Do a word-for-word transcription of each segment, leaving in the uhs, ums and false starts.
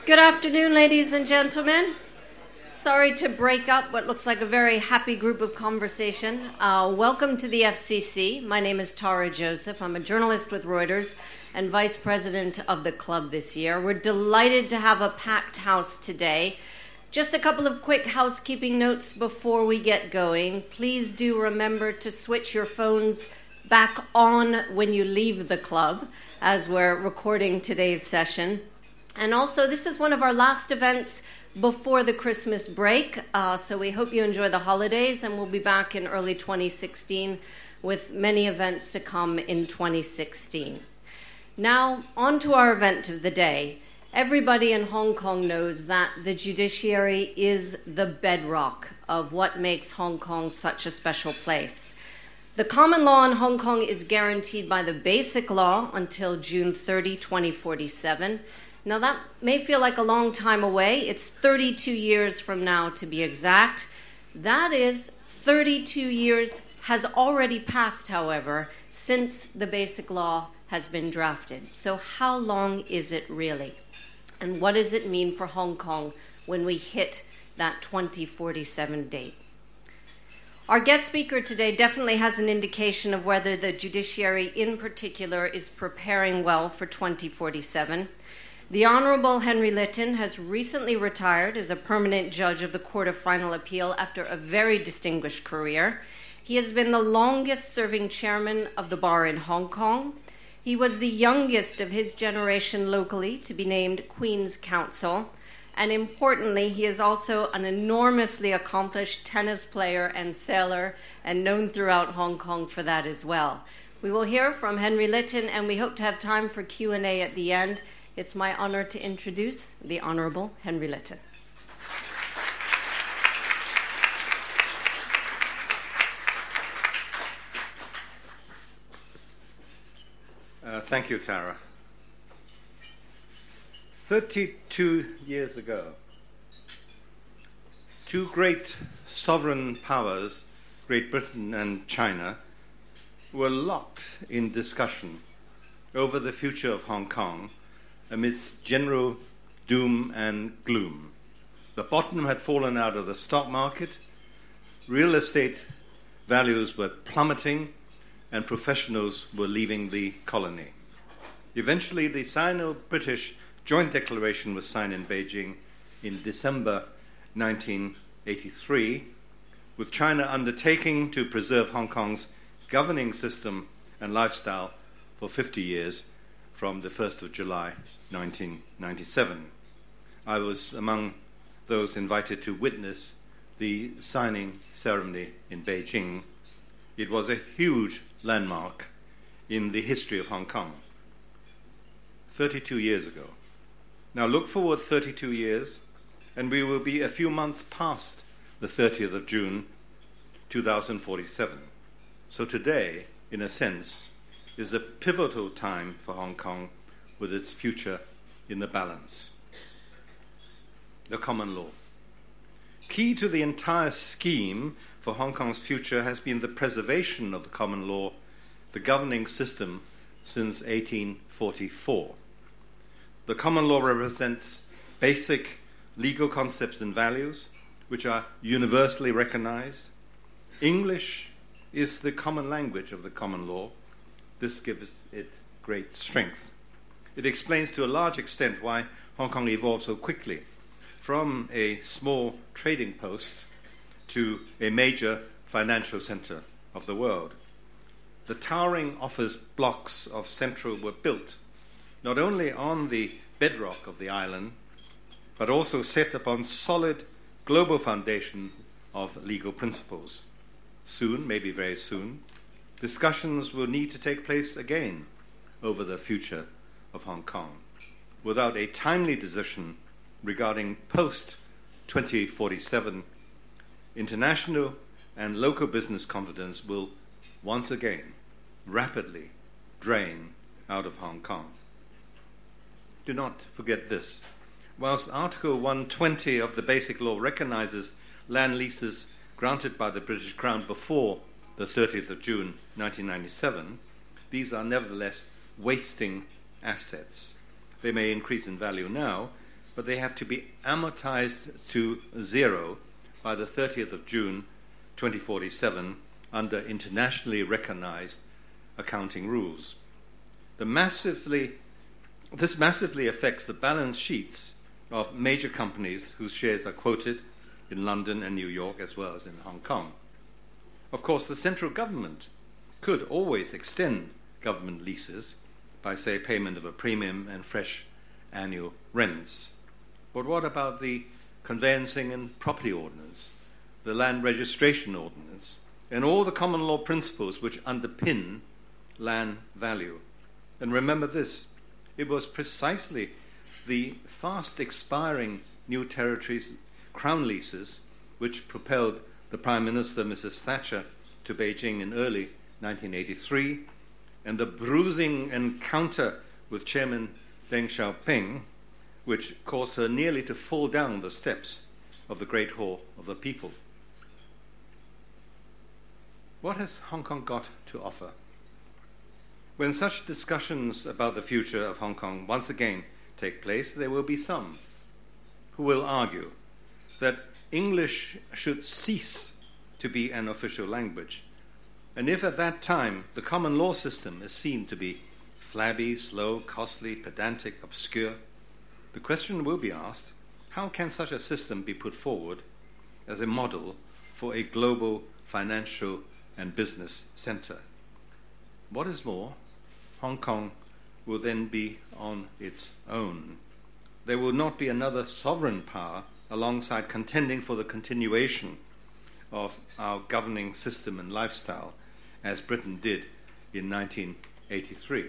Good afternoon, ladies and gentlemen. Sorry to break up what looks like a very happy group of conversation. Uh, welcome to the F C C. My name is Tara Joseph. I'm a journalist with Reuters and vice president of the club this year. We're delighted to have a packed house today. Just a couple of quick housekeeping notes before we get going. Please do remember to switch your phones back on when you leave the club as we're recording today's session. And also, this is one of our last events before the Christmas break, uh, so we hope you enjoy the holidays, and we'll be back in early twenty sixteen with many events to come in twenty sixteen. Now, on to our event of the day. Everybody in Hong Kong knows that the judiciary is the bedrock of what makes Hong Kong such a special place. The common law in Hong Kong is guaranteed by the Basic Law until June thirtieth, twenty forty-seven. Now, that may feel like a long time away. It's thirty-two years from now, to be exact. That is, thirty-two years has already passed, however, since the Basic Law has been drafted. So how long is it really? And what does it mean for Hong Kong when we hit that twenty forty-seven date? Our guest speaker today definitely has an indication of whether the judiciary in particular is preparing well for twenty forty-seven. The Honorable Henry Litton has recently retired as a permanent judge of the Court of Final Appeal after a very distinguished career. He has been the longest-serving chairman of the bar in Hong Kong. He was the youngest of his generation locally to be named Queen's Counsel. And importantly, he is also an enormously accomplished tennis player and sailor, and known throughout Hong Kong for that as well. We will hear from Henry Litton, and we hope to have time for Q and A at the end. It's my honor to introduce the Honorable Henry Litton. Uh, thank you, Tara. thirty-two years ago, two great sovereign powers, Great Britain and China, were locked in discussion over the future of Hong Kong amidst general doom and gloom. The bottom had fallen out of the stock market, real estate values were plummeting, and professionals were leaving the colony. Eventually, the Sino-British Joint Declaration was signed in Beijing in December nineteen eighty-three, with China undertaking to preserve Hong Kong's governing system and lifestyle for fifty years from the first of July nineteen ninety-seven. I was among those invited to witness the signing ceremony in Beijing. It was a huge landmark in the history of Hong Kong, thirty-two years ago. Now look forward thirty-two years, and we will be a few months past the thirtieth of June, two thousand forty-seven. So today, in a sense, is a pivotal time for Hong Kong with its future in the balance. The common law. Key to the entire scheme for Hong Kong's future has been the preservation of the common law, the governing system since eighteen forty-four. The common law represents basic legal concepts and values which are universally recognized. English is the common language of the common law. This gives it great strength. It explains to a large extent why Hong Kong evolved so quickly from a small trading post to a major financial center of the world. The towering office blocks of Central were built not only on the bedrock of the island, but also set upon solid global foundation of legal principles. Soon, maybe very soon, discussions will need to take place again over the future of Hong Kong. Without a timely decision regarding post twenty forty-seven, international and local business confidence will once again rapidly drain out of Hong Kong. Do not forget this. Whilst Article one twenty of the Basic Law recognizes land leases granted by the British Crown before the thirtieth of June nineteen ninety-seven, these are nevertheless wasting assets. They may increase in value now, but they have to be amortized to zero by the thirtieth of June twenty forty-seven under internationally recognized accounting rules. The massively, this massively affects the balance sheets of major companies whose shares are quoted in London and New York as well as in Hong Kong. Of course, the central government could always extend government leases by, say, payment of a premium and fresh annual rents. But what about the Conveyancing and Property Ordinance, the Land Registration Ordinance, and all the common law principles which underpin land value? And remember this, it was precisely the fast expiring New Territories Crown leases which propelled the Prime Minister, Missus Thatcher, to Beijing in early nineteen eighty-three, and the bruising encounter with Chairman Deng Xiaoping, which caused her nearly to fall down the steps of the Great Hall of the People. What has Hong Kong got to offer? When such discussions about the future of Hong Kong once again take place, there will be some who will argue that English should cease to be an official language. And if at that time the common law system is seen to be flabby, slow, costly, pedantic, obscure, the question will be asked, how can such a system be put forward as a model for a global financial and business center? What is more, Hong Kong will then be on its own. There will not be another sovereign power alongside contending for the continuation of our governing system and lifestyle, as Britain did in nineteen eighty-three.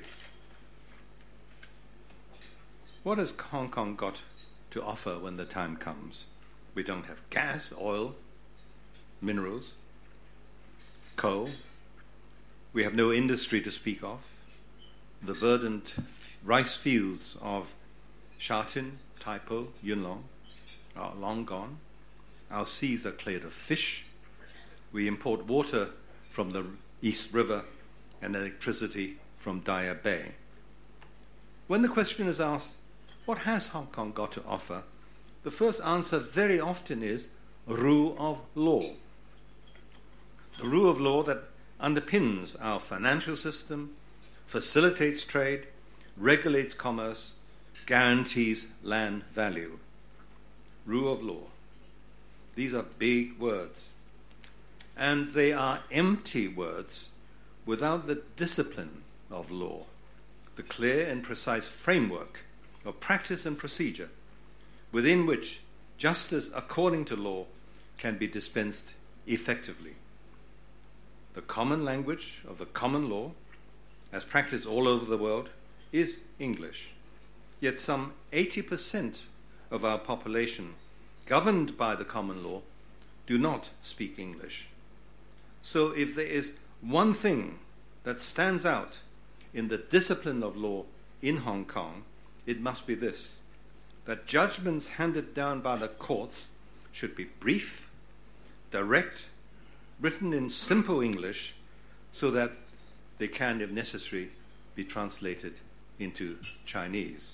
What has Hong Kong got to offer when the time comes? We don't have gas, oil, minerals, coal. We have no industry to speak of. The verdant rice fields of Sha Tin, Tai Po, Yuen Long are long gone. Our seas are cleared of fish. We import water from the East River and electricity from Daya Bay. When the question is asked, what has Hong Kong got to offer? The first answer very often is rule of law. The rule of law that underpins our financial system, facilitates trade, regulates commerce, guarantees land value. Rule of law. These are big words. And they are empty words without the discipline of law, the clear and precise framework of practice and procedure within which justice according to law can be dispensed effectively. The common language of the common law, as practiced all over the world, is English. Yet some eighty percent of our population, governed by the common law, do not speak English. So if there is one thing that stands out in the discipline of law in Hong Kong, it must be this, that judgments handed down by the courts should be brief, direct, written in simple English, so that they can, if necessary, be translated into Chinese.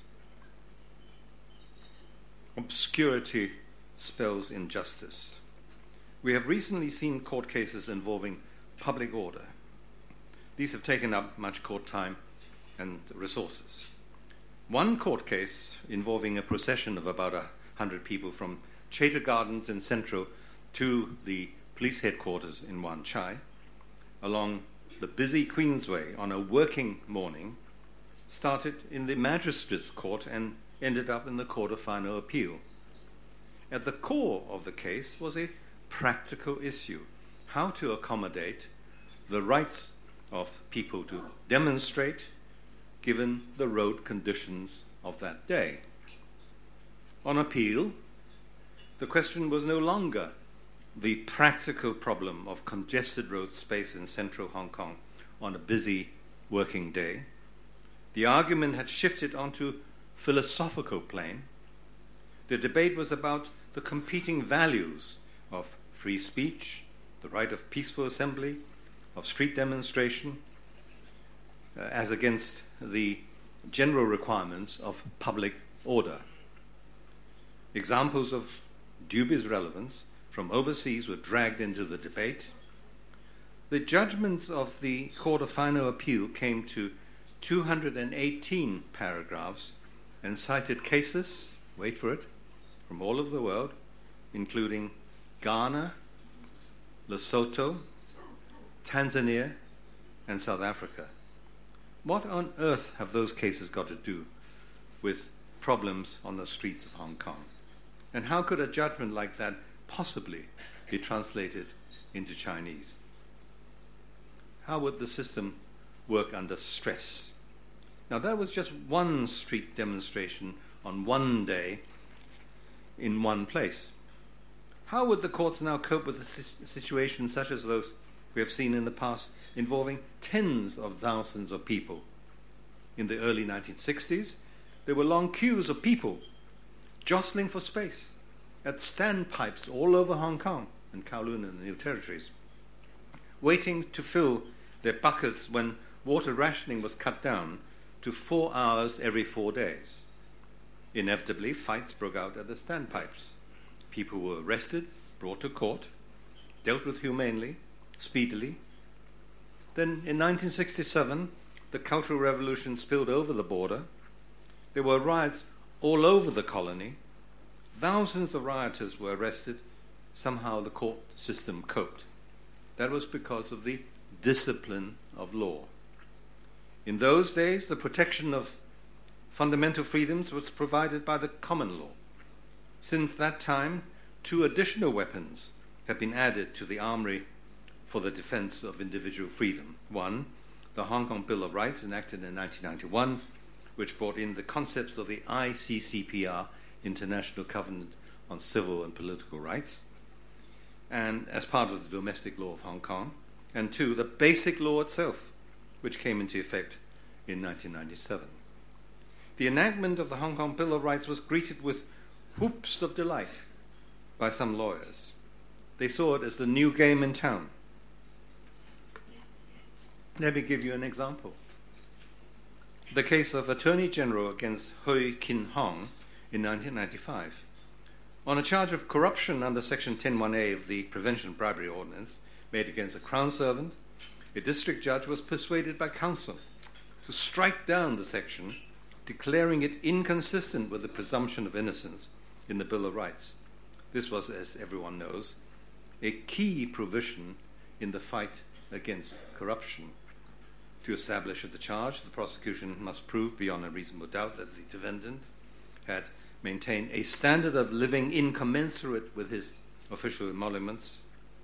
Obscurity spells injustice. We have recently seen court cases involving public order. These have taken up much court time and resources. One court case involving a procession of about a hundred people from Chater Gardens in Central to the police headquarters in Wan Chai, along the busy Queensway on a working morning, started in the Magistrates' Court and ended up in the Court of Final Appeal. At the core of the case was a practical issue, how to accommodate the rights of people to demonstrate given the road conditions of that day. On appeal, the question was no longer the practical problem of congested road space in central Hong Kong on a busy working day. The argument had shifted onto philosophical plane. The debate was about the competing values of free speech, the right of peaceful assembly, of street demonstration, uh, as against the general requirements of public order. Examples of dubious relevance from overseas were dragged into the debate. The judgments of the Court of Final Appeal came to two hundred eighteen paragraphs and cited cases, wait for it, from all over the world, including Ghana, Lesotho, Tanzania, and South Africa. What on earth have those cases got to do with problems on the streets of Hong Kong? And how could a judgment like that possibly be translated into Chinese? How would the system work under stress? Now, that was just one street demonstration on one day in one place. How would the courts now cope with a situation such as those we have seen in the past, involving tens of thousands of people? In the early nineteen sixties, there were long queues of people jostling for space at standpipes all over Hong Kong and Kowloon and the New Territories, waiting to fill their buckets when water rationing was cut down to four hours every four days. Inevitably, fights broke out at the standpipes. People were arrested, brought to court, dealt with humanely, speedily. Then in nineteen sixty-seven, the Cultural Revolution spilled over the border. There were riots all over the colony. Thousands of rioters were arrested. Somehow the court system coped. That was because of the discipline of law. In those days, the protection of fundamental freedoms was provided by the common law. Since that time, two additional weapons have been added to the armory for the defense of individual freedom. One, the Hong Kong Bill of Rights, enacted in nineteen ninety-one, which brought in the concepts of the I C C P R, International Covenant on Civil and Political Rights, and as part of the domestic law of Hong Kong. And two, the Basic Law itself, which came into effect in nineteen ninety-seven. The enactment of the Hong Kong Bill of Rights was greeted with whoops of delight by some lawyers. They saw it as the new game in town. Let me give you an example. The case of Attorney General against Hui Kin Hong in nineteen ninety-five. On a charge of corruption under Section ten one A of the Prevention of Bribery Ordinance made against a Crown servant, a district judge was persuaded by counsel to strike down the section, declaring it inconsistent with the presumption of innocence in the Bill of Rights. This was, as everyone knows, a key provision in the fight against corruption. To establish the charge, the prosecution must prove beyond a reasonable doubt that the defendant had maintained a standard of living incommensurate with his official emoluments.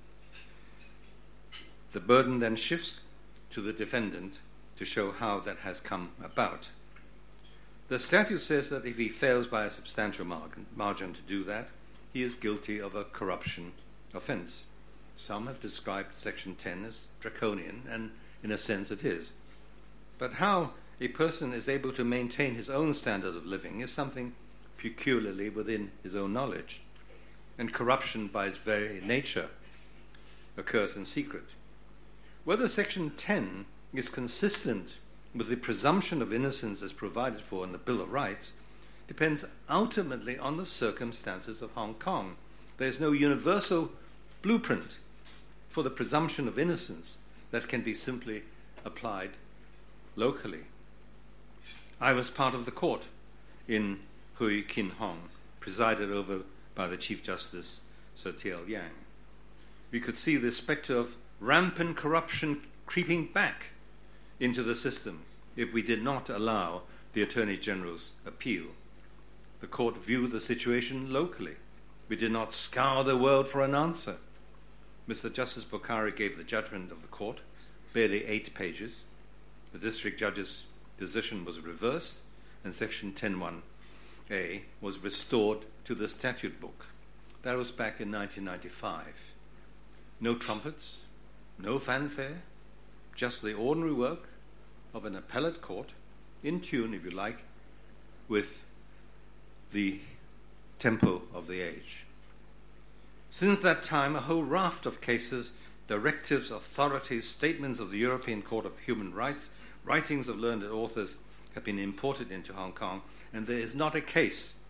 The burden then shifts to the defendant to show how that has come about. The statute says that if he fails by a substantial margin, margin to do that, he is guilty of a corruption offense. Some have described Section ten as draconian, and in a sense it is. But how a person is able to maintain his own standard of living is something peculiarly within his own knowledge. And corruption by its very nature occurs in secret. Whether Section ten is consistent with the presumption of innocence as provided for in the Bill of Rights depends ultimately on the circumstances of Hong Kong. There is no universal blueprint for the presumption of innocence that can be simply applied locally. I was part of the court in Hui Kin Hong, presided over by the Chief Justice Sir T L Yang. We could see the spectre of rampant corruption creeping back into the system if we did not allow the Attorney General's appeal. The court viewed the situation locally. We did not scour the world for an answer. Mister Justice Bokhari gave the judgment of the court, barely eight pages. The district judge's decision was reversed, and Section ten one A was restored to the statute book. That was back in nineteen ninety-five. No trumpets, no fanfare, just the ordinary work of an appellate court, in tune, if you like, with the tempo of the age. Since that time, a whole raft of cases, directives, authorities, statements of the European Court of Human Rights, writings of learned authors have been imported into Hong Kong, and there is not a case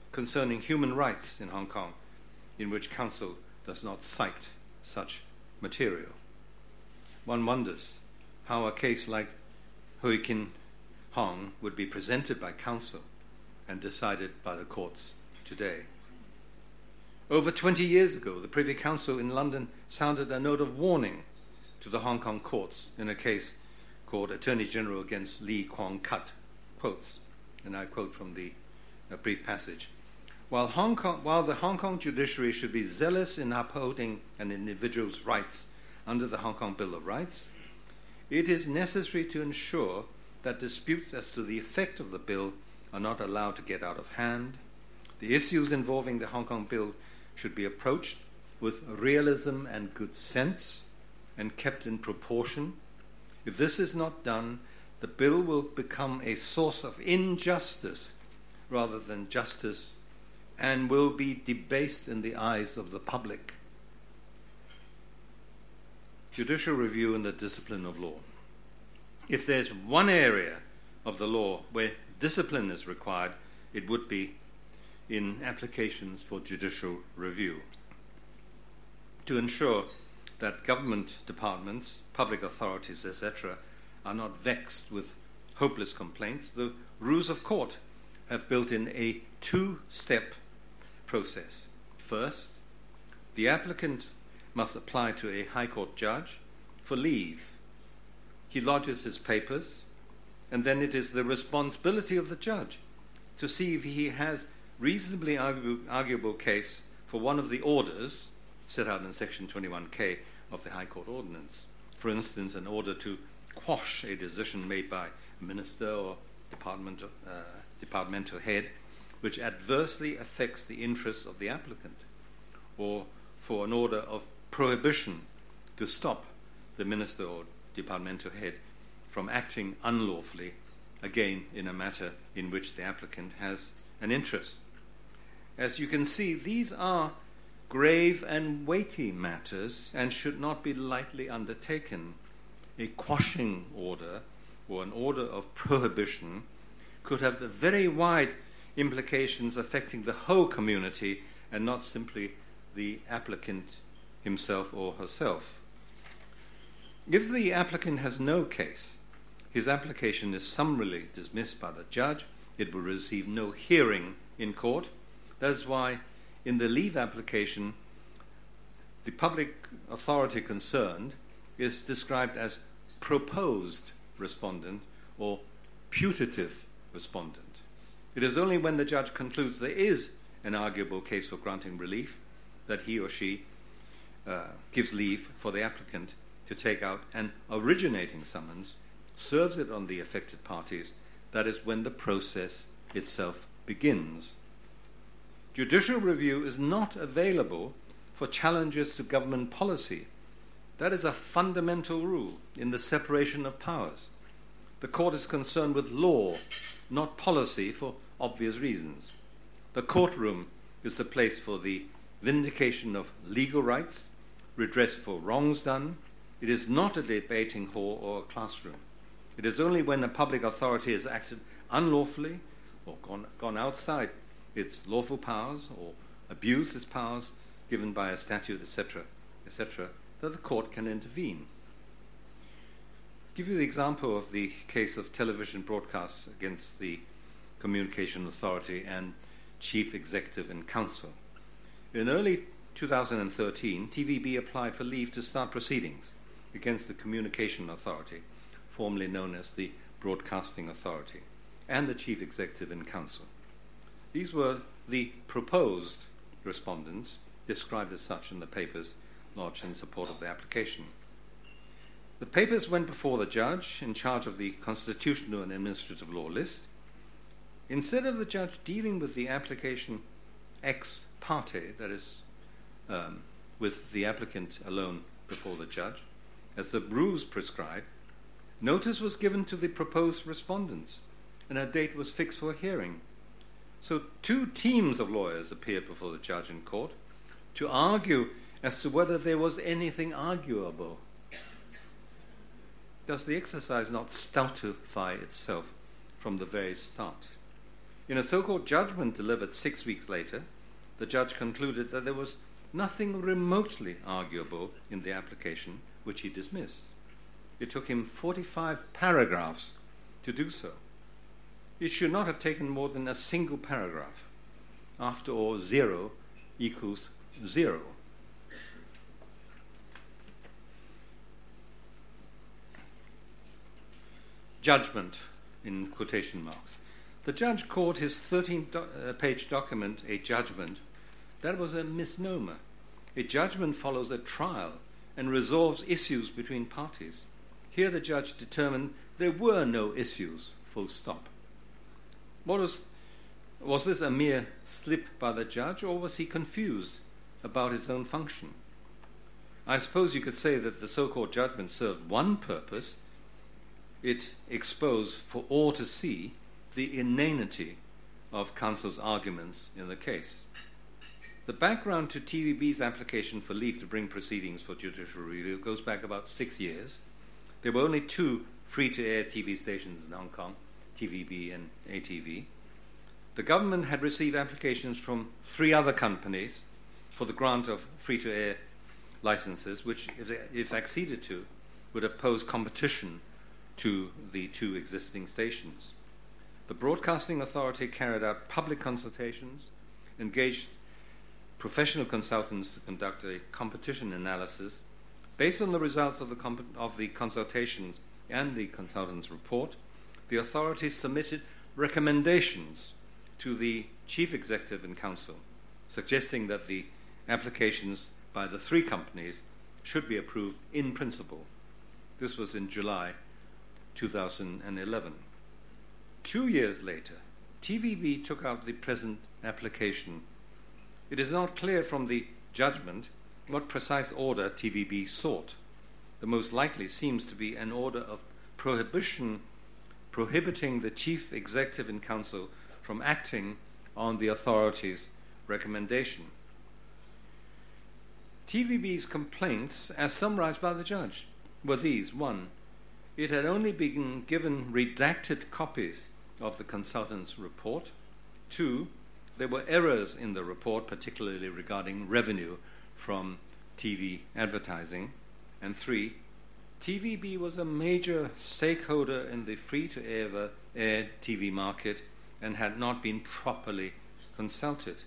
concerning human rights in Hong Kong, in which counsel does not cite such material. One wonders how a case like Hui Kin Hong would be presented by counsel and decided by the courts today. Over twenty years ago, the Privy Council in London sounded a note of warning to the Hong Kong courts in a case called Attorney General against Lee Kwong Cut. Quotes, and I quote from the uh, brief passage. While, Hong Kong, while the Hong Kong judiciary should be zealous in upholding an individual's rights under the Hong Kong Bill of Rights, it is necessary to ensure that disputes as to the effect of the bill are not allowed to get out of hand. The issues involving the Hong Kong Bill should be approached with realism and good sense and kept in proportion. If this is not done, the bill will become a source of injustice rather than justice and will be debased in the eyes of the public. Judicial review and the discipline of law. If there's one area of the law where discipline is required, it would be in applications for judicial review. To ensure that government departments, public authorities, et cetera, are not vexed with hopeless complaints, the rules of court have built in a two-step process. First, the applicant must apply to a High Court judge for leave. He lodges his papers, and then it is the responsibility of the judge to see if he has reasonably argu- arguable case for one of the orders set out in Section twenty-one K of the High Court Ordinance. For instance, an order to quash a decision made by a minister or department, uh, departmental head which adversely affects the interests of the applicant, or for an order of prohibition to stop the minister or departmental head from acting unlawfully, again in a matter in which the applicant has an interest. As you can see, these are grave and weighty matters and should not be lightly undertaken. A quashing order or an order of prohibition could have very wide implications affecting the whole community and not simply the applicant himself or herself. If the applicant has no case, his application is summarily dismissed by the judge. It will receive no hearing in court. That is why in the leave application, the public authority concerned is described as proposed respondent or putative respondent. It is only when the judge concludes there is an arguable case for granting relief that he or she uh, gives leave for the applicant to take out an originating summons, serves it on the affected parties. That is when the process itself begins. Judicial review is not available for challenges to government policy. That is a fundamental rule in the separation of powers. The court is concerned with law, not policy, for obvious reasons. The courtroom is the place for the vindication of legal rights, redress for wrongs done. It is not a debating hall or a classroom. It is only when a public authority has acted unlawfully or gone, gone outside its lawful powers or abused its powers given by a statute, et cetera, et cetera, that the court can intervene. Give you the example of the case of television broadcasts against the Communication Authority and Chief Executive and Counsel. In early two thousand thirteen, T V B applied for leave to start proceedings against the Communication Authority, formerly known as the Broadcasting Authority, and the Chief Executive and Counsel. These were the proposed respondents, described as such in the papers lodged in support of the application. The papers went before the judge in charge of the constitutional and administrative law list. Instead of the judge dealing with the application ex parte, that is, um, with the applicant alone before the judge, as the rules prescribe, notice was given to the proposed respondents, and a date was fixed for a hearing. So two teams of lawyers appeared before the judge in court to argue as to whether there was anything arguable. Does the exercise not stultify itself from the very start? In a so-called judgment delivered six weeks later, the judge concluded that there was nothing remotely arguable in the application, which he dismissed. It took him forty-five paragraphs to do so. It should not have taken more than a single paragraph. After all, zero equals zero. Judgment, in quotation marks. The judge called his thirteen-page document a judgment. That was a misnomer. A judgment follows a trial and resolves issues between parties. Here the judge determined there were no issues, full stop. What was, was this a mere slip by the judge, or was he confused about his own function? I suppose you could say that the so-called judgment served one purpose. It exposed for all to see the inanity of counsel's arguments in the case. The background to T V B's application for leave to bring proceedings for judicial review goes back about six years. There were only two free-to-air T V stations in Hong Kong, T V B and A T V. The government had received applications from three other companies for the grant of free-to-air licenses, which, if, if acceded to, would have posed competition to the two existing stations. The Broadcasting Authority carried out public consultations, engaged professional consultants to conduct a competition analysis. Based on the results of the, comp- of the consultations and the consultants' report, the authorities submitted recommendations to the Chief Executive and Council, suggesting that the applications by the three companies should be approved in principle. This was in July two thousand eleven. Two years later, T V B took out the present application. It is not clear from the judgment what precise order T V B sought. The most likely seems to be an order of prohibition prohibiting the Chief Executive and Council from acting on the authority's recommendation. T V B's complaints, as summarized by the judge, were these. One, it had only been given redacted copies of the consultant's report. Two, there were errors in the report, particularly regarding revenue from T V advertising. And three, T V B was a major stakeholder in the free-to-air T V market and had not been properly consulted.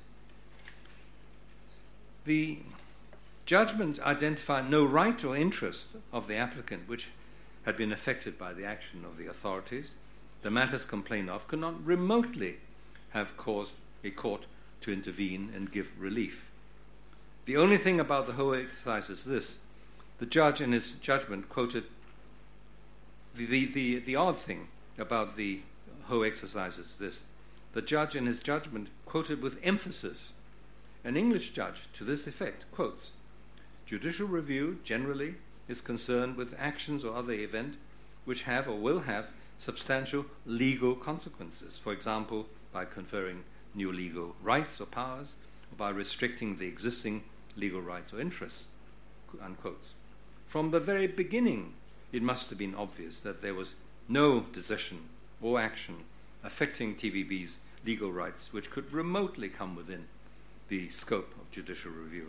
The judgment identified no right or interest of the applicant which had been affected by the action of the authorities. The matters complained of could not remotely have caused a court to intervene and give relief. The only thing about the whole exercise is this. The judge in his judgment quoted, the, the, the, the odd thing about the whole exercise is this. The judge in his judgment quoted with emphasis an English judge to this effect, quotes, judicial review generally is concerned with actions or other event which have or will have substantial legal consequences, for example, by conferring new legal rights or powers, or by restricting the existing legal rights or interests, unquote. From the very beginning, it must have been obvious that there was no decision or action affecting T V B's legal rights which could remotely come within the scope of judicial review.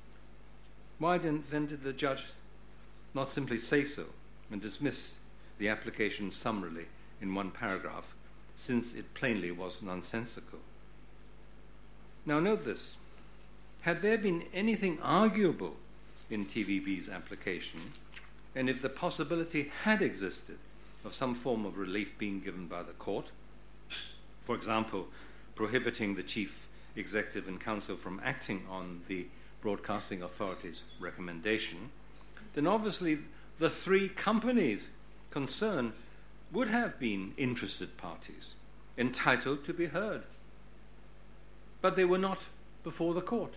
Why then, then did the judge not simply say so and dismiss the application summarily in one paragraph, since it plainly was nonsensical? Now note this. Had there been anything arguable in T V B's application, and if the possibility had existed of some form of relief being given by the court, for example, prohibiting the Chief Executive and Council from acting on the Broadcasting Authority's recommendation, then obviously the three companies concerned would have been interested parties, entitled to be heard. But they were not before the court.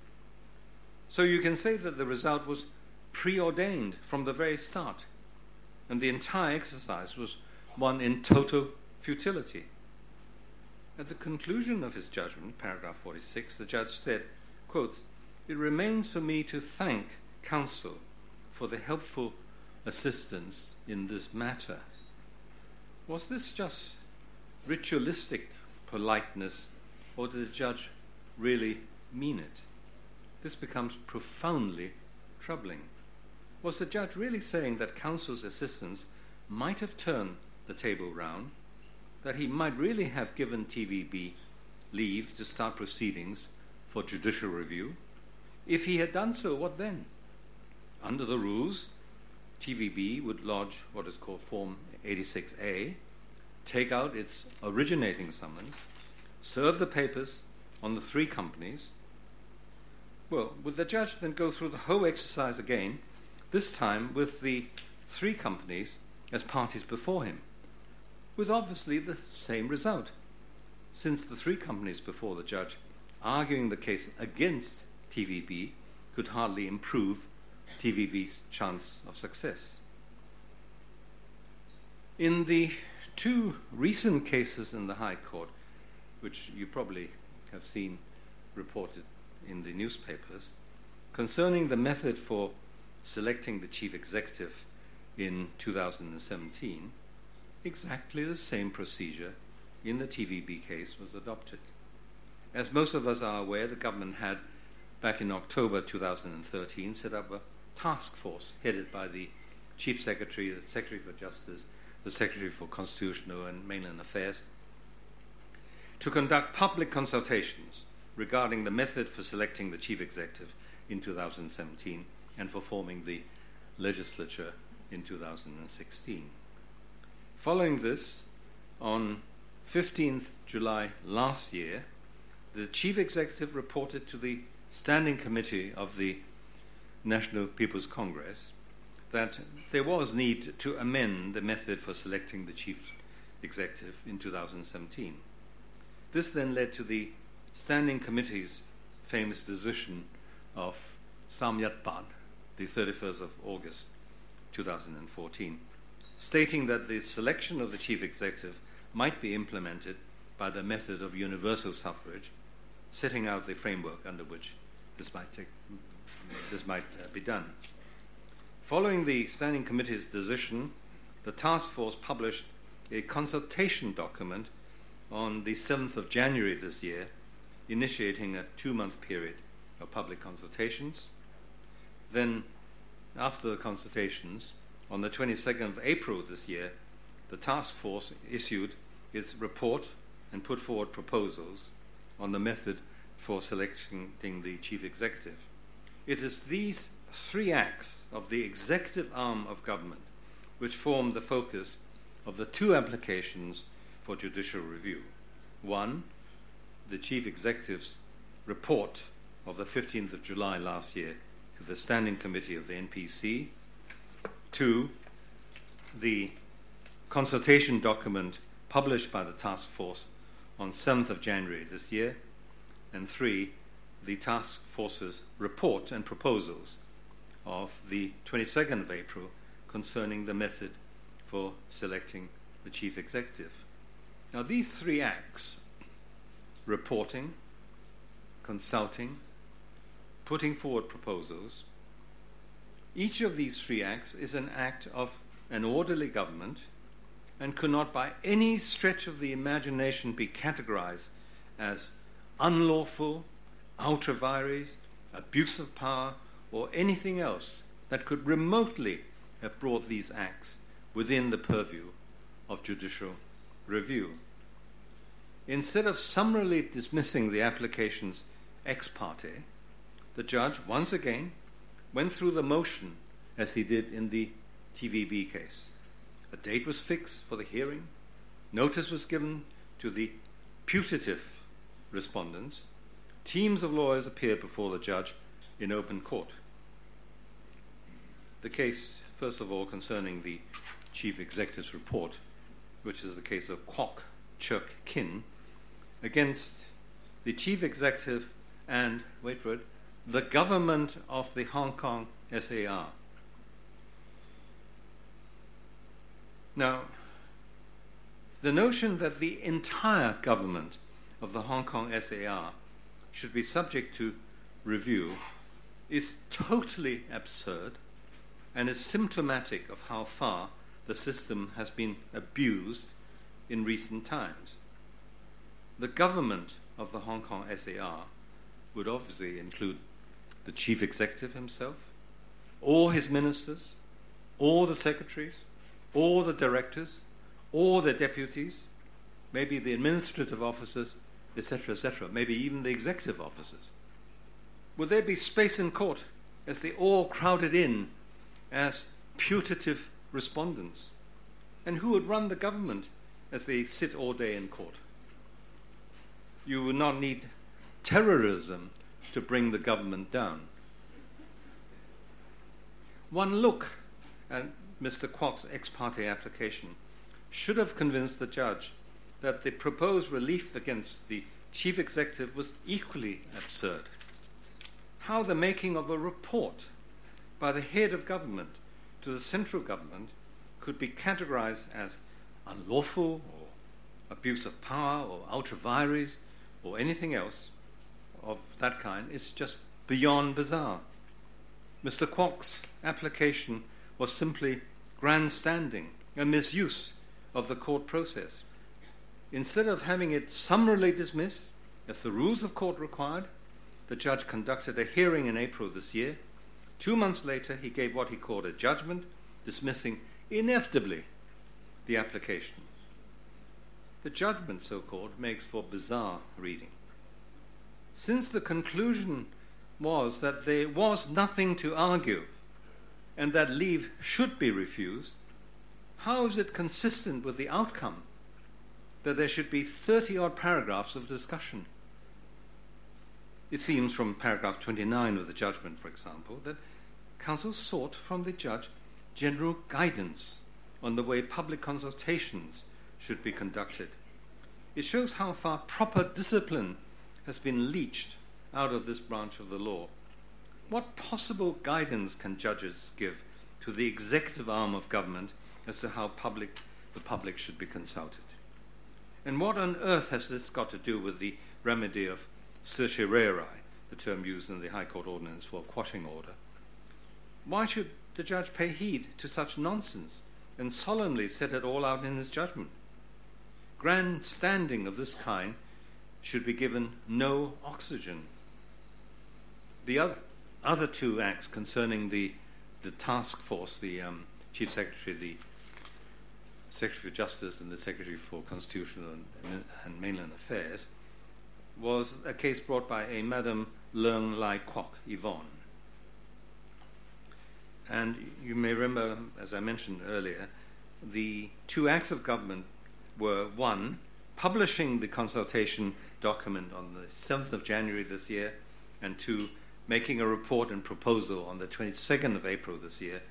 So you can say that the result was preordained from the very start, and the entire exercise was one in total futility. At the conclusion of his judgment, paragraph forty-six, the judge said, quote, it remains for me to thank counsel for the helpful assistance in this matter. Was this just ritualistic politeness, or did the judge really mean it? This becomes profoundly troubling. Was the judge really saying that counsel's assistants might have turned the table round, that he might really have given T V B leave to start proceedings for judicial review? If he had done so, what then? Under the rules, T V B would lodge what is called Form eighty-six A, take out its originating summons, serve the papers on the three companies. Well, would the judge then go through the whole exercise again, this time with the three companies as parties before him, with obviously the same result, since the three companies before the judge arguing the case against T V B could hardly improve T V B's chance of success. In the two recent cases in the High Court, which you probably have seen reported in the newspapers, concerning the method for selecting the chief executive in two thousand seventeen, exactly the same procedure in the T V B case was adopted. As most of us are aware, the government had, back in October two thousand thirteen, set up a task force headed by the Chief Secretary, the Secretary for Justice, the Secretary for Constitutional and Mainland Affairs, to conduct public consultations regarding the method for selecting the chief executive in two thousand seventeen and for forming the legislature in two thousand sixteen. Following this, on fifteenth of July last year, the chief executive reported to the Standing Committee of the National People's Congress that there was need to amend the method for selecting the chief executive in two thousand seventeen. This then led to the Standing Committee's famous decision of Samyatpad, the thirty-first of August two thousand fourteen, stating that the selection of the chief executive might be implemented by the method of universal suffrage, setting out the framework under which this might take, this might uh, be done. Following the Standing Committee's decision, the task force published a consultation document on the seventh of January this year, initiating a two-month period of public consultations. Then, after the consultations, on the twenty-second of April this year, the task force issued its report and put forward proposals on the method for selecting the chief executive. It is these three acts of the executive arm of government which form the focus of the two applications for judicial review. One, the chief executive's report of the fifteenth of July last year to the Standing Committee of the N P C. Two, the consultation document published by the task force on seventh of January this year. And three, the task force's report and proposals of the twenty-second of April concerning the method for selecting the chief executive. Now, these three acts, reporting, consulting, putting forward proposals, each of these three acts is an act of an orderly government and could not by any stretch of the imagination be categorized as unlawful, outre vires, abuse of power, or anything else that could remotely have brought these acts within the purview of judicial review. Instead of summarily dismissing the applications ex parte, the judge once again went through the motion as he did in the T V B case. A date was fixed for the hearing, notice was given to the putative respondents, teams of lawyers appeared before the judge in open court. The case, first of all, concerning the chief executive's report, which is the case of Kwok Chuk Kin, against the chief executive and, wait for it, the government of the Hong Kong S A R. Now, the notion that the entire government of the Hong Kong S A R should be subject to review is totally absurd and is symptomatic of how far the system has been abused in recent times. the government of the Hong Kong S A R would obviously include the chief executive himself, all his ministers, all the secretaries, all the directors, all the deputies, maybe the administrative officers, et cetera, et cetera, maybe even the executive officers. Would there be space in court as they all crowded in as putative respondents? And who would run the government as they sit all day in court? You would not need terrorism to bring the government down. One look at Mister Kwok's ex parte application should have convinced the judge that the proposed relief against the chief executive was equally absurd. How the making of a report by the head of government to the central government could be categorized as unlawful or abuse of power or ultra vires or anything else of that kind is just beyond bizarre. Mister Kwok's application was simply grandstanding, a misuse of the court process. Instead of having it summarily dismissed, as the rules of court required, the judge conducted a hearing in April this year. Two months later, he gave what he called a judgment, dismissing inevitably the application. The judgment, so-called, makes for bizarre reading. Since the conclusion was that there was nothing to argue and that leave should be refused, how is it consistent with the outcome that there should be thirty-odd paragraphs of discussion? It seems from paragraph twenty-nine of the judgment, for example, that counsel sought from the judge general guidance on the way public consultations should be conducted. It shows how far proper discipline has been leached out of this branch of the law. What possible guidance can judges give to the executive arm of government as to how public, the public should be consulted? And what on earth has this got to do with the remedy of certiorari, the term used in the High Court ordinance for a quashing order? Why should the judge pay heed to such nonsense and solemnly set it all out in his judgment? Grandstanding of this kind should be given no oxygen. The other, other two acts concerning the, the task force, the um, Chief Secretary, the Secretary for Justice and the Secretary for Constitutional and, and Mainland Affairs, was a case brought by a Madam Leung Lai Kwok, Yvonne. And you may remember, as I mentioned earlier, the two acts of government were, one, publishing the consultation document on the seventh of January this year, and two, making a report and proposal on the twenty-second of April this year.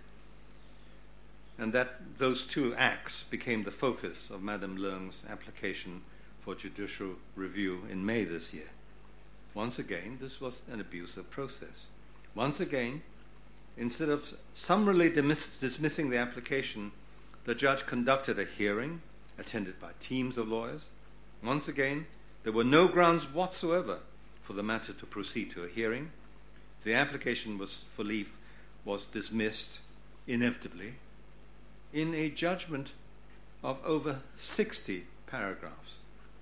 And that those two acts became the focus of Madam Leung's application for judicial review in May this year. Once again, this was an abusive process. Once again, instead of summarily dismiss- dismissing the application, the judge conducted a hearing attended by teams of lawyers. Once again, there were no grounds whatsoever for the matter to proceed to a hearing. The application was for leave was dismissed inevitably in a judgment of over sixty paragraphs.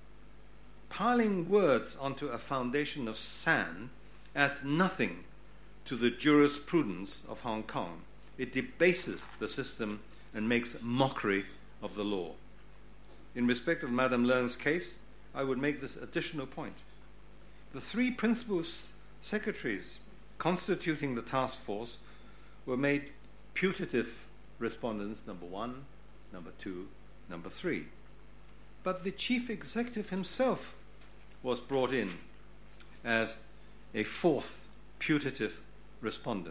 Piling words onto a foundation of sand adds nothing to the jurisprudence of Hong Kong. It debases the system and makes mockery of the law. In respect of Madam Leung's case, I would make this additional point. The three principal secretaries constituting the task force were made putative respondents, number one, number two, number three. But the chief executive himself was brought in as a fourth putative respondent.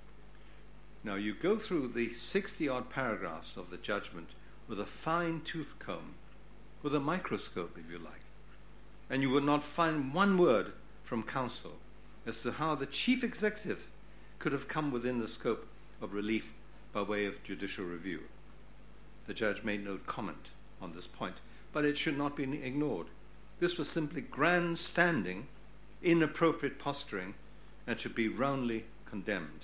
Now you go through the sixty-odd paragraphs of the judgment with a fine-tooth comb, with a microscope, if you like, and you will not find one word from counsel as to how the chief executive could have come within the scope of relief by way of judicial review. The judge made no comment on this point, but it should not be ignored. This was simply grandstanding, inappropriate posturing, and should be roundly condemned.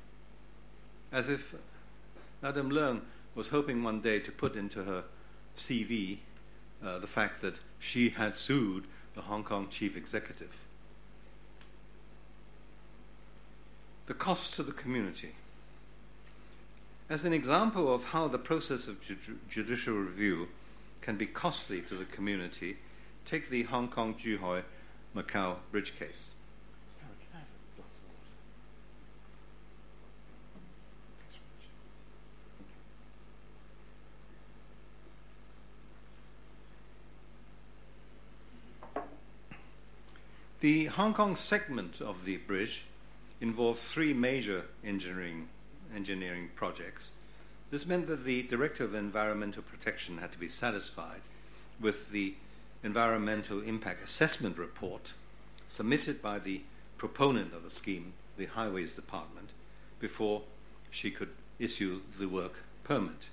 As if Madame Leung was hoping one day to put into her C V uh, the fact that she had sued the Hong Kong chief executive. The cost to the community. As an example of how the process of ju- judicial review can be costly to the community, take the Hong Kong Zhuhai Macau bridge case. The Hong Kong segment of the bridge involved three major engineering, engineering projects. This meant that the Director of Environmental Protection had to be satisfied with the Environmental Impact Assessment Report submitted by the proponent of the scheme, the Highways Department, before she could issue the work permit.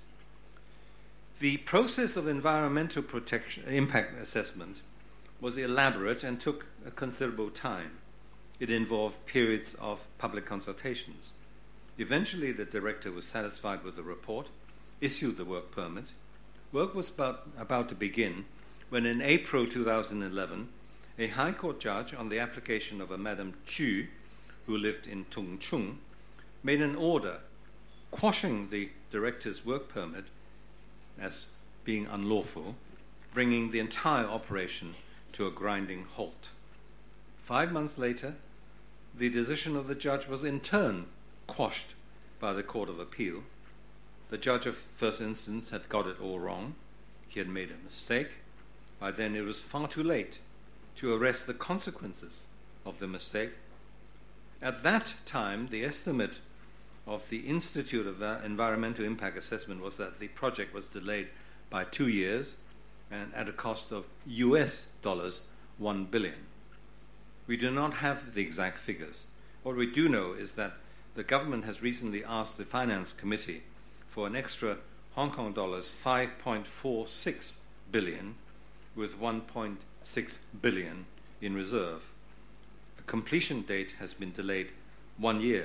The process of environmental protection, impact assessment was elaborate and took a considerable time. It involved periods of public consultations. Eventually, the director was satisfied with the report, issued the work permit. Work was about, about to begin when in April two thousand eleven, a High Court judge, on the application of a Madam Chu, who lived in Tung Chung, made an order quashing the director's work permit as being unlawful, bringing the entire operation to a grinding halt. Five months later, the decision of the judge was in turn quashed by the Court of Appeal. The judge of first instance had got it all wrong. He had made a mistake. By then it was far too late to arrest the consequences of the mistake. At that time, the estimate of the Institute of Environmental Impact Assessment was that the project was delayed by two years and at a cost of U S dollars one billion. We do not have the exact figures. What we do know is that the government has recently asked the Finance Committee for an extra Hong Kong dollars five point four six billion with one point six billion in reserve. The completion date has been delayed one year.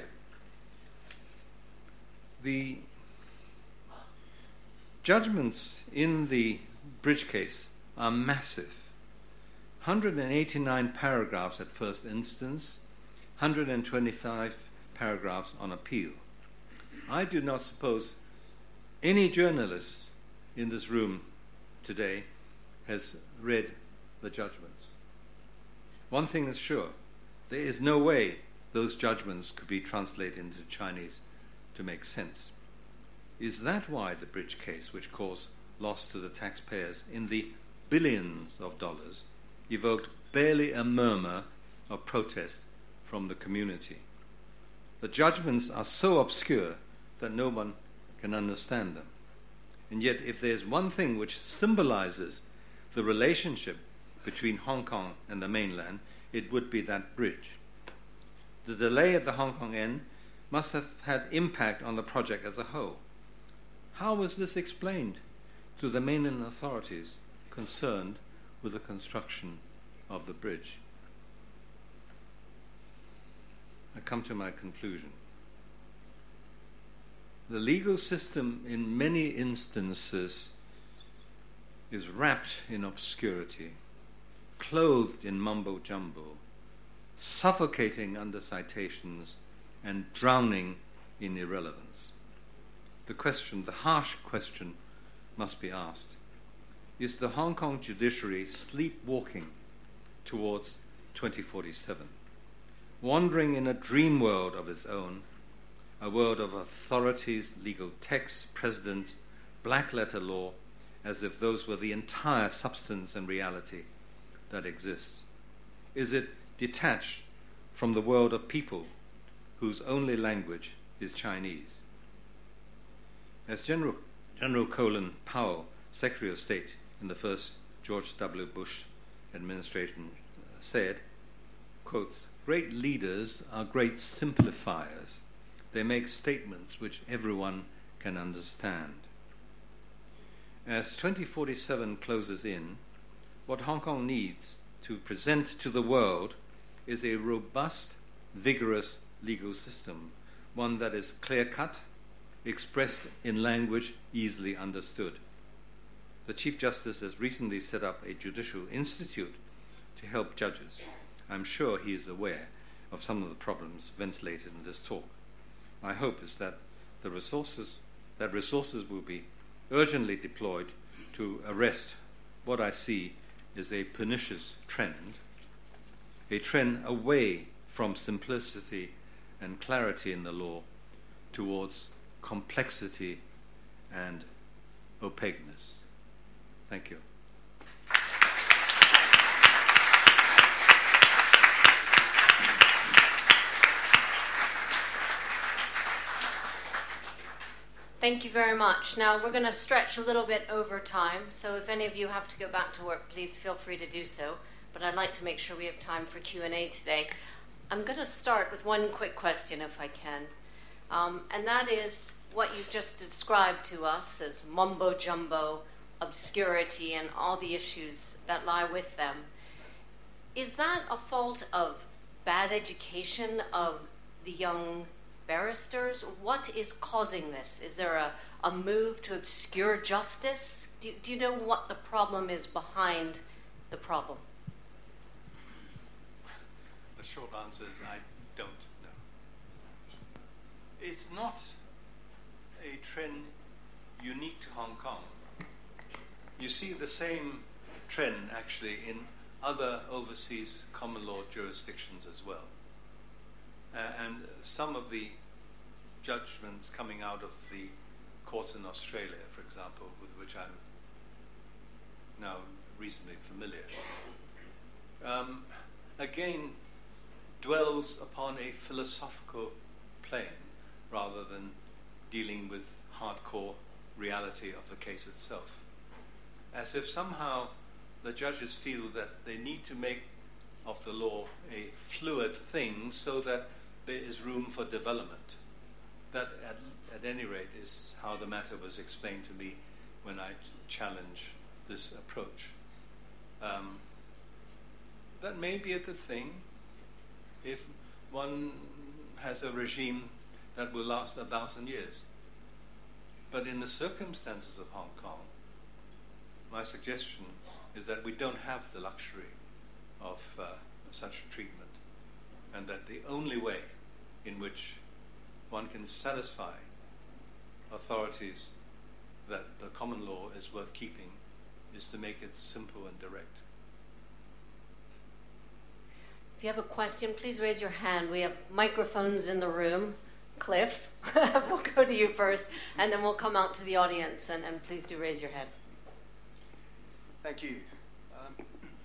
The judgments in the bridge case are massive. one hundred eighty-nine paragraphs at first instance, one hundred twenty-five paragraphs on appeal. I do not suppose any journalist in this room today has read the judgments. One thing is sure, there is no way those judgments could be translated into Chinese to make sense. Is that why the bridge case, which caused loss to the taxpayers in the billions of dollars, evoked barely a murmur of protest from the community? The judgments are so obscure that no one can understand them. And yet, if there's one thing which symbolizes the relationship between Hong Kong and the mainland, it would be that bridge. The delay at the Hong Kong end must have had impact on the project as a whole. How was this explained to the mainland authorities concerned with the construction of the bridge? I come to my conclusion. The legal system in many instances is wrapped in obscurity, clothed in mumbo-jumbo, suffocating under citations and drowning in irrelevance. The question, the harsh question, must be asked: is the Hong Kong judiciary sleepwalking towards twenty forty-seven, wandering in a dream world of its own, a world of authorities, legal texts, precedents, black-letter law, as if those were the entire substance and reality that exists? Is it detached from the world of people whose only language is Chinese? As General, General Colin Powell, Secretary of State in the first George W. Bush administration, uh, said, quotes, "Great leaders are great simplifiers. They make statements which everyone can understand." As twenty forty-seven closes in, what Hong Kong needs to present to the world is a robust, vigorous legal system, one that is clear-cut, expressed in language easily understood. The Chief Justice has recently set up a judicial institute to help judges. I'm sure he is aware of some of the problems ventilated in this talk. My hope is that the resources that resources will be urgently deployed to arrest what I see is a pernicious trend, a trend away from simplicity and clarity in the law towards complexity and opaqueness. Thank you. Thank you very much. Now, we're going to stretch a little bit over time, so if any of you have to go back to work, please feel free to do so. But I'd like to make sure we have time for Q and A today. I'm going to start with one quick question, if I can. Um, and that is what you've just described to us as mumbo-jumbo, obscurity, and all the issues that lie with them. Is that a fault of bad education of the young barristers? What is causing this? Is there a, a move to obscure justice? Do, do you know what the problem is behind the problem? The short answer is I don't know. It's not a trend unique to Hong Kong. You see the same trend actually in other overseas common law jurisdictions as well. Uh, and some of the judgments coming out of the courts in Australia, for example, with which I'm now reasonably familiar, um, again dwells upon a philosophical plane rather than dealing with hardcore reality of the case itself. As if somehow the judges feel that they need to make of the law a fluid thing so that there is room for development. That, at, at any rate, is how the matter was explained to me when I challenge this approach. Um, that may be a good thing if one has a regime that will last a thousand years. But in the circumstances of Hong Kong, my suggestion is that we don't have the luxury of uh, such treatment, and that the only way in which one can satisfy authorities that the common law is worth keeping is to make it simple and direct. If you have a question, please raise your hand. We have microphones in the room. Cliff, we'll go to you first, and then we'll come out to the audience, and, and please do raise your hand. Thank you. Um,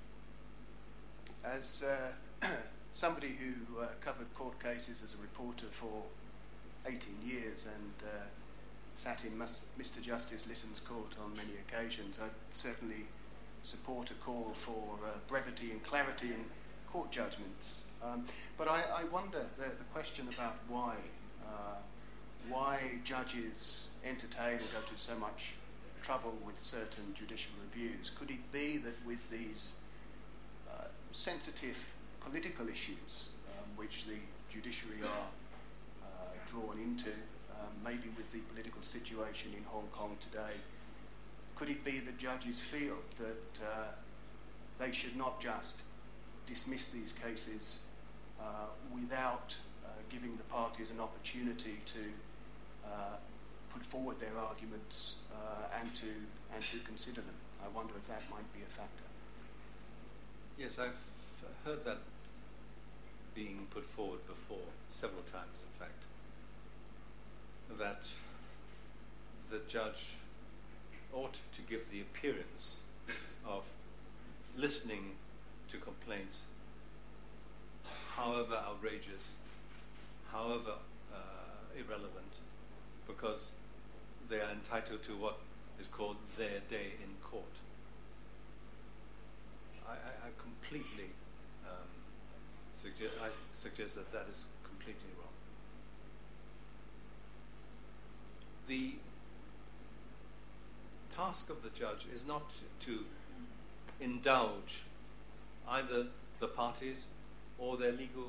as uh, somebody who uh, covered court cases as a reporter for eighteen years and uh, sat in Mus- Mister Justice Litton's court on many occasions, I certainly support a call for uh, brevity and clarity in court judgments. Um, but I, I wonder the, the question about why, uh, why judges entertain and go to so much trouble with certain judicial reviews. Could it be that with these uh, sensitive political issues um, which the judiciary are uh, drawn into, um, maybe with the political situation in Hong Kong today, could it be that judges feel that uh, they should not just dismiss these cases uh, without uh, giving the parties an opportunity to uh, put forward their arguments uh, and to and to consider them? I wonder if that might be a factor. Yes, I've heard that being put forward before, several times in fact, that the judge ought to give the appearance of listening to complaints, however outrageous, however uh, irrelevant, because they are entitled to what is called their day in court. I, I, I completely um, suggest, I suggest that that is completely wrong. The task of the judge is not to indulge either the parties or their legal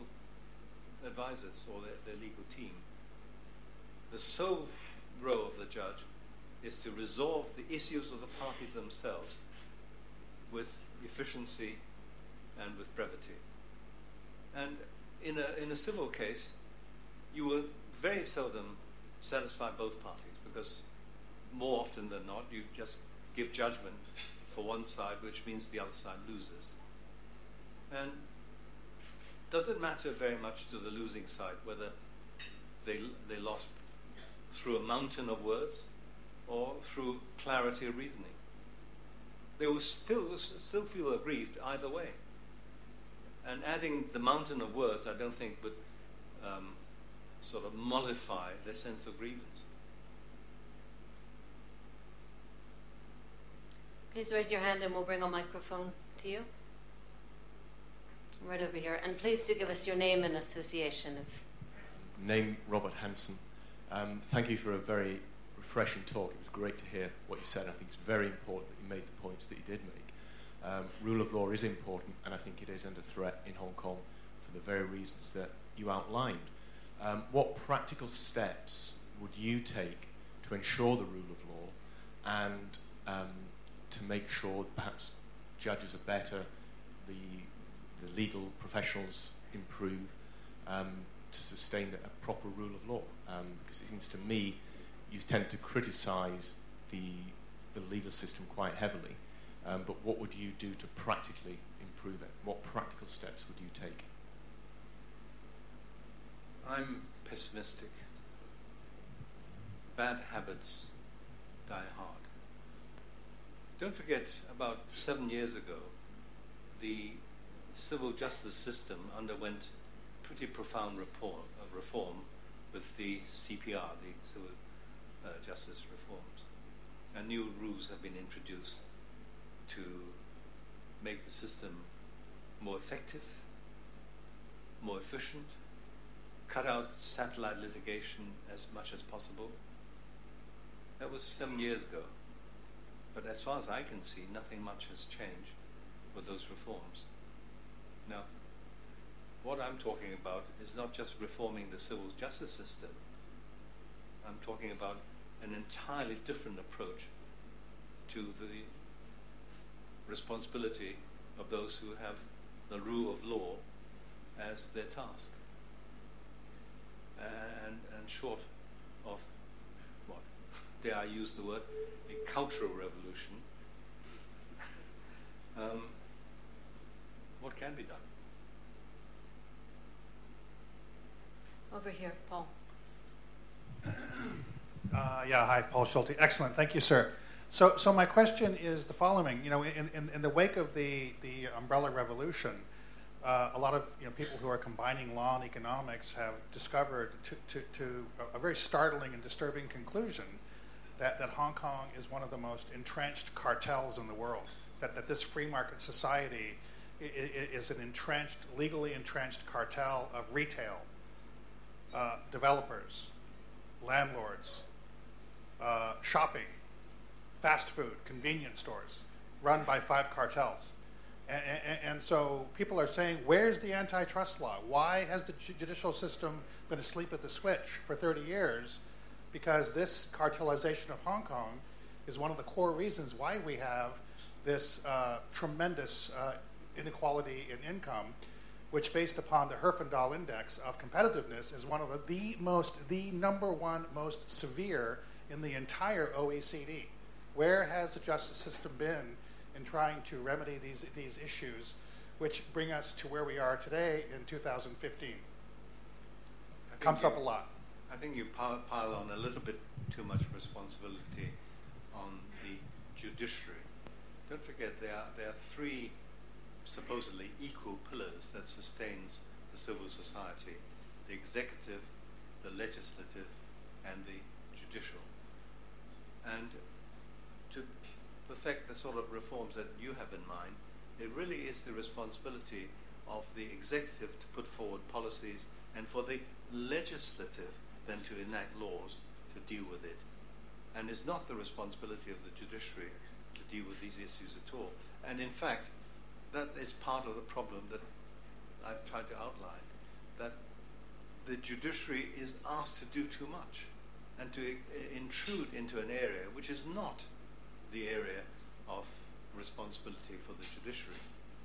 advisors or their, their legal team. The sole role of the judge is to resolve the issues of the parties themselves with efficiency and with brevity. And in a, in a civil case, you will very seldom satisfy both parties, because more often than not, you just give judgment for one side, which means the other side loses. And does it matter very much to the losing side whether they they lost through a mountain of words or through clarity of reasoning? They will still, still feel aggrieved either way. And adding the mountain of words, I don't think would um, sort of mollify their sense of grievance. Please raise your hand and we'll bring a microphone to you. Right over here. And please do give us your name and association. If Name Robert Hanson. Um, thank you for a very refreshing talk. It was great to hear what you said. I think it's very important that you made the points that you did make. Um, rule of law is important, and I think it is under threat in Hong Kong for the very reasons that you outlined. Um, what practical steps would you take to ensure the rule of law and um, to make sure that perhaps judges are better, the the legal professionals improve, um, to sustain a proper rule of law? Um, because it seems to me you tend to criticise the the legal system quite heavily, um, but what would you do to practically improve it? What practical steps would you take? I'm pessimistic. Bad habits die hard. Don't forget, about seven years ago, the civil justice system underwent pretty profound reform, uh, reform with the C P R, the civil uh, justice reforms. And new rules have been introduced to make the system more effective, more efficient, cut out satellite litigation as much as possible. That was seven years ago. But as far as I can see, nothing much has changed with those reforms. Now, what I'm talking about is not just reforming the civil justice system. I'm talking about an entirely different approach to the responsibility of those who have the rule of law as their task. And, and short of, what, dare I use the word, a cultural revolution, um, what can be done? over here, Paul. Uh, yeah, hi, Paul Schulte. Excellent, thank you, sir. So, so my question is the following. You know, in, in, in the wake of the, the umbrella revolution, uh, a lot of you know, people who are combining law and economics have discovered to, to, to a very startling and disturbing conclusion that, that Hong Kong is one of the most entrenched cartels in the world, that, that this free market society is an entrenched, legally entrenched cartel of retail, uh, developers, landlords, uh, shopping, fast food, convenience stores, run by five cartels. And, and, and so people are saying, where's the antitrust law? Why has the judicial system been asleep at the switch for thirty years? Because this cartelization of Hong Kong is one of the core reasons why we have this uh, tremendous uh, inequality in income, which based upon the Herfindahl Index of competitiveness is one of the, the most, the number one most severe in the entire O E C D. Where has the justice system been in trying to remedy these these issues, which bring us to where we are today in two thousand fifteen? It comes you, up a lot. I think you pile, pile on a little bit too much responsibility on the judiciary. Don't forget there are, there are three supposedly equal pillars that sustains the civil society: the executive, the legislative, and the judicial. And to perfect the sort of reforms that you have in mind, it really is the responsibility of the executive to put forward policies and for the legislative then to enact laws to deal with it. And it's not the responsibility of the judiciary to deal with these issues at all. And in fact, that is part of the problem that I've tried to outline, that the judiciary is asked to do too much. and to I- intrude into an area which is not the area of responsibility for the judiciary.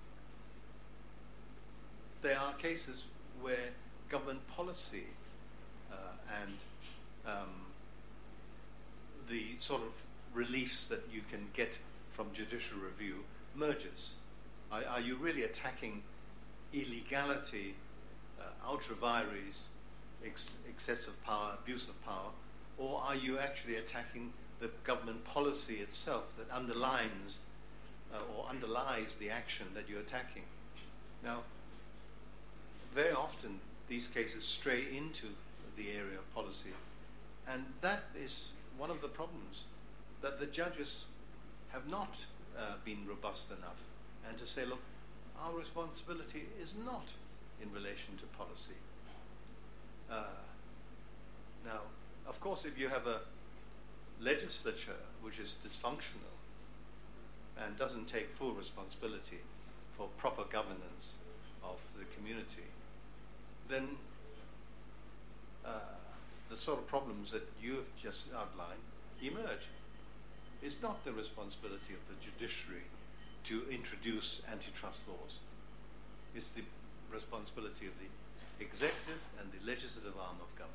There are cases where government policy uh, and um, the sort of reliefs that you can get from judicial review merges. Are, are you really attacking illegality, uh, ultra vires, ex- excessive power, abuse of power, or are you actually attacking the government policy itself that underlines uh, or underlies the action that you're attacking? Now, very often these cases stray into the area of policy, and that is one of the problems, that the judges have not uh, been robust enough, and to say, look, our responsibility is not in relation to policy. Uh, now, of course, if you have a legislature which is dysfunctional and doesn't take full responsibility for proper governance of the community, then uh, the sort of problems that you have just outlined emerge. It's not the responsibility of the judiciary to introduce antitrust laws. It's the responsibility of the executive and the legislative arm of government.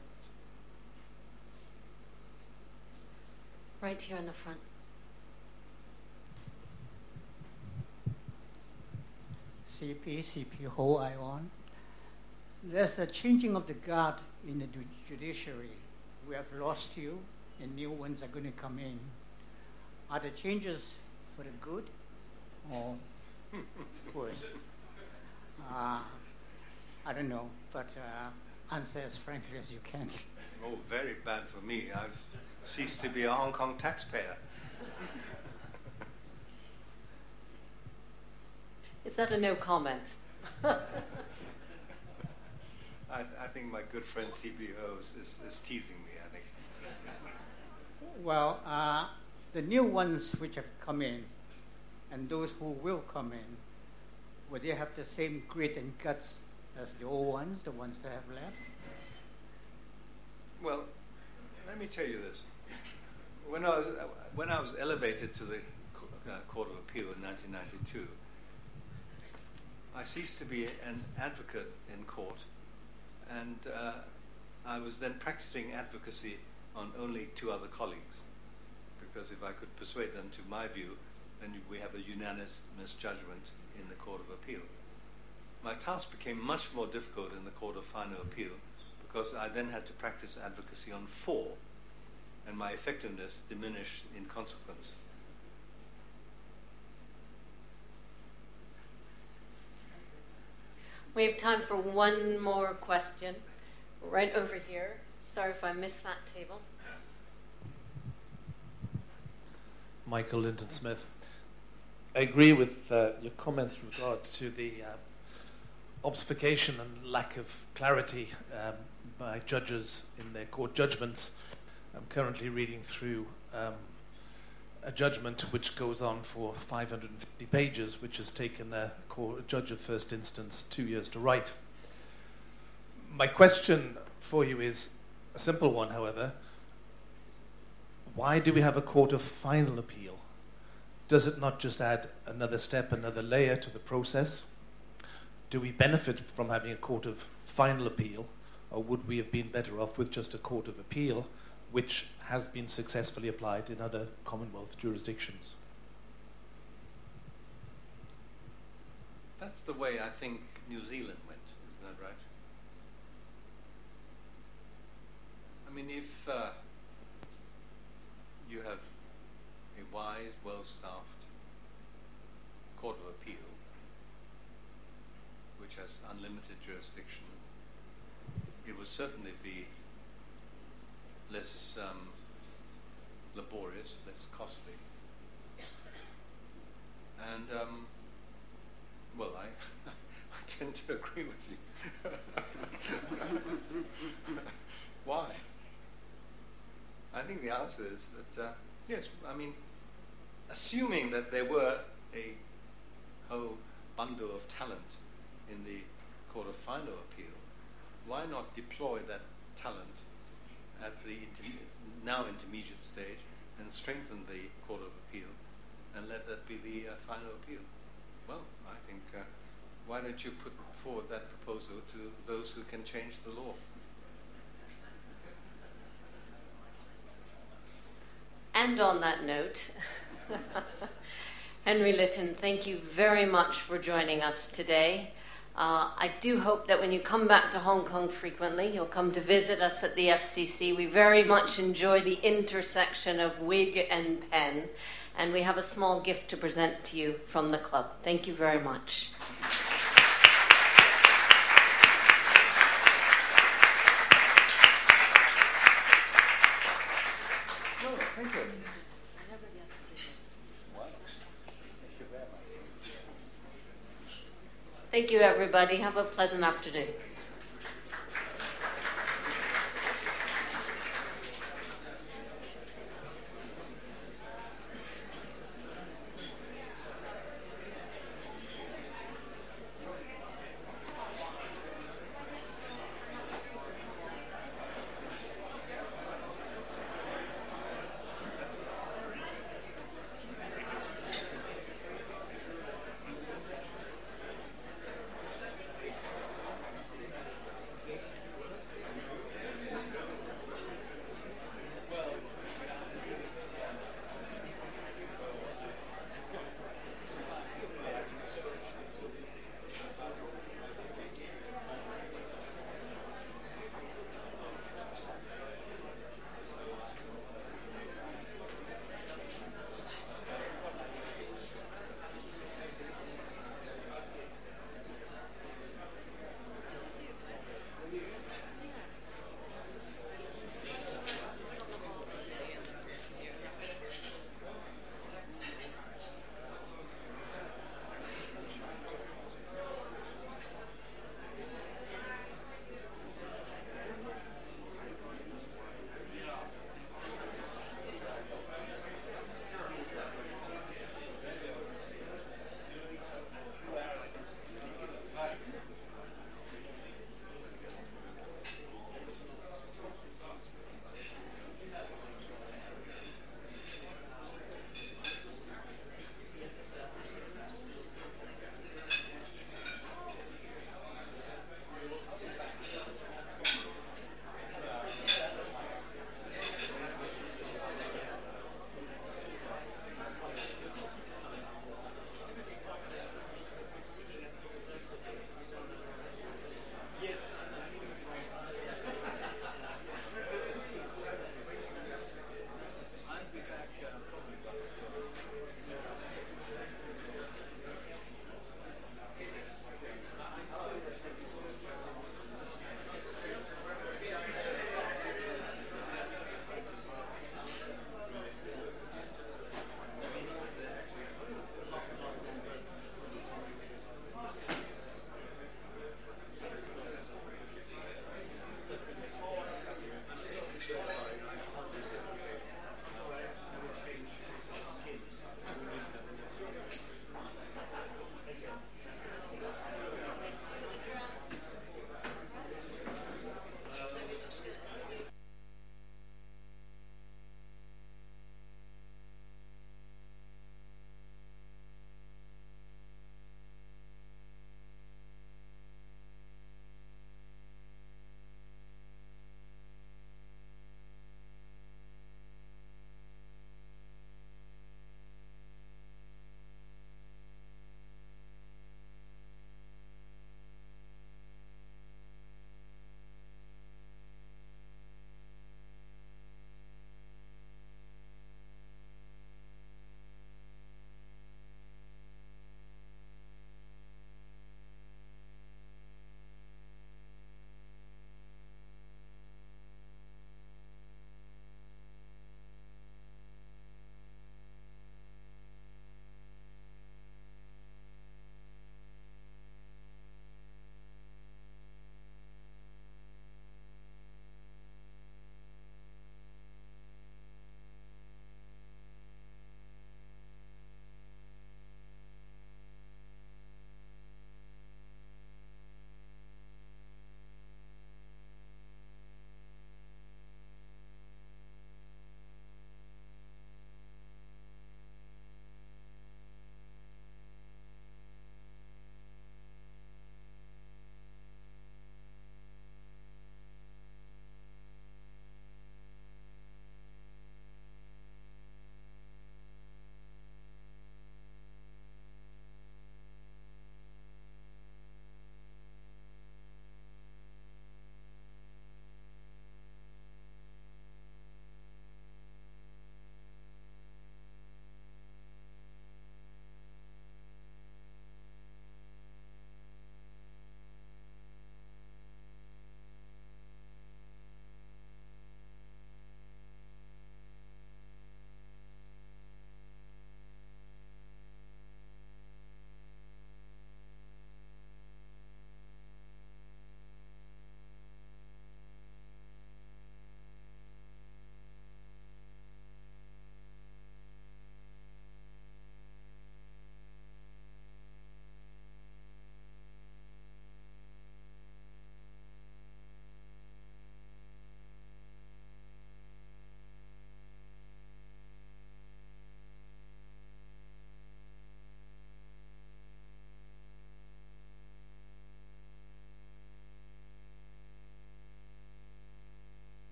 Right here in the front. C P, C P Ho Ion. There's a changing of the guard in the judiciary. We have lost you, and new ones are going to come in. Are the changes for the good or worse? Uh, I don't know, but uh, answer as frankly as you can. Oh, very bad for me. I've ceased to be a Hong Kong taxpayer. Is that a no comment? I, I think my good friend C B O is, is, is teasing me, I think. Well, uh, the new ones which have come in, and those who will come in, will they have the same grit and guts as the old ones, the ones that have left? Well, let me tell you this. When I was, when I was elevated to the uh, Court of Appeal in nineteen ninety-two, I ceased to be an advocate in court, and uh, I was then practicing advocacy on only two other colleagues, because if I could persuade them to my view, then we have a unanimous judgment in the Court of Appeal. My task became much more difficult in the Court of Final Appeal, because I then had to practice advocacy on four, and my effectiveness diminished in consequence. We have time for one more question. Right over here. Sorry if I missed that table. Michael Linton Smith. I agree with uh, your comments with regard to the uh, obfuscation and lack of clarity um, by judges in their court judgments. I'm currently reading through um, a judgment which goes on for five hundred fifty pages, which has taken a, court, a judge of first instance two years to write. My question for you is a simple one, however. Why do we have a court of final appeal? Does it not just add another step, another layer to the process? Do we benefit from having a court of final appeal, or would we have been better off with just a court of appeal, which has been successfully applied in other Commonwealth jurisdictions? That's the way I think New Zealand went, isn't that right? I mean, if uh, you have a wise, well-staffed Court of Appeal, which has unlimited jurisdiction, it would certainly be less um, laborious, less costly. And, um, well, I, I tend to agree with you. Why? I think the answer is that, uh, yes, I mean, assuming that there were a whole bundle of talent in the Court of Final Appeal, why not deploy that talent at the inter- now intermediate stage and strengthen the Court of Appeal and let that be the uh, final appeal. Well, I think, uh, why don't you put forward that proposal to those who can change the law? And on that note, Henry Litton, thank you very much for joining us today. Uh, I do hope that when you come back to Hong Kong frequently, you'll come to visit us at the F C C. We very much enjoy the intersection of wig and pen, and we have a small gift to present to you from the club. Thank you very much. Thank you. Thank you, everybody. Have a pleasant afternoon.